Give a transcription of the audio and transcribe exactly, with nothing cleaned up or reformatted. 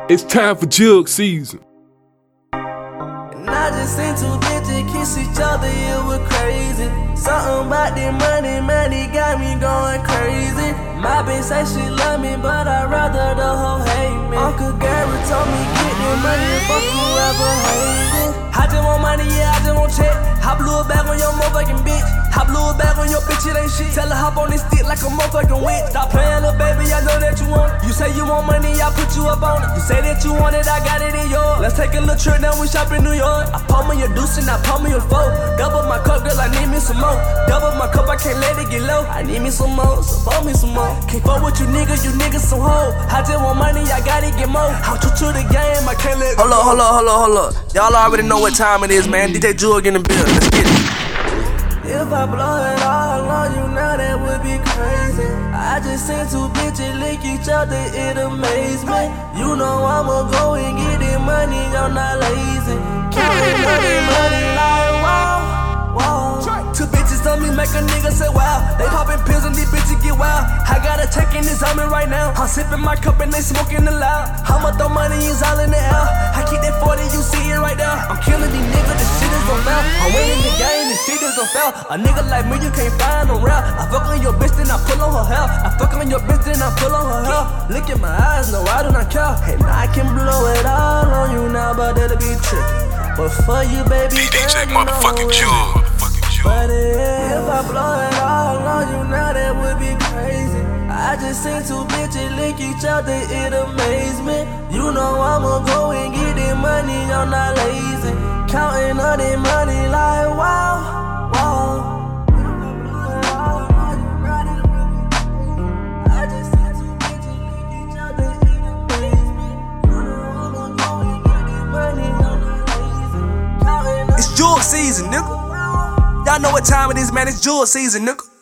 It's time for jug season. And I just seen two bitches kiss each other, it was crazy. Something about the money, man, it got me going crazy. My bitch say she love me, but I'd rather the hoe hate me. Uncle Gary told me get the money and fuck whoever hate it. I just want money, yeah, I just want check. I blew it back on your motherfucking bitch. I blew it back on your bitch, it ain't shit. Tell her hop on this stick like a motherfucking witch. Stop playing, little baby, I know that you want it. You say you want money, I put you up on it. You say that you want it, I got it in yours. Let's take a little trip, now we shop in New York. I pull me a deuce and I pull me a four. Double my cup, girl, I need me some more. Double my cup, I can't let it get low. I need me some more, so pour me some more. Can't fuck with you niggas, you niggas some hoe. I just want money, I gotta get more. I'm true to the game, I can't let go. Hold up, hold up, hold up, hold up. Y'all already know what time it is, man. D J Jug in the building, let's get it. If I blow it all on you now, that would be crazy. I just seen two bitches lick each other, it amazed me. You know I'ma go and get the money, I'm not lazy. Counting money, money like wow, wow. Two bitches on me make a nigga say wow. They poppin' pills and these bitches get wild. I got a check in this on me right now. I'm sippin' my cup and they smoking it loud. How much the money is all in the air. I keep that forty, you see it right there. I'm killing these niggas, this shit is unfair. I'm winning the game, this shit is unfair. A nigga like me, you can't find no rap. I fuck on your bitch, then I pull on her hair. I fuck on your bitch, then I pull on her hair. Look at my eyes, no, I do not care. And I can blow it all on you now, but it'll be tricky. But for you, baby, D J motherfucking Jug. But if I blow it all on you now, that would be crazy. I just seen two bitches lick each other, it amazed me. You know I'ma go and get the money, I'm not lazy. Counting all the money like wow, wow. I just seen two bitches lick each other, it amazed me. You know I'ma go and get the money, I'm not lazy. Counting all. It's jug season, nigga. Y'all know what time it is, man. It's jug season, nigga.